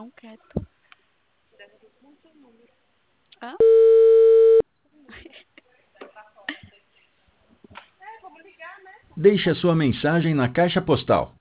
tão quieto. Hã? Deixe a sua mensagem na caixa postal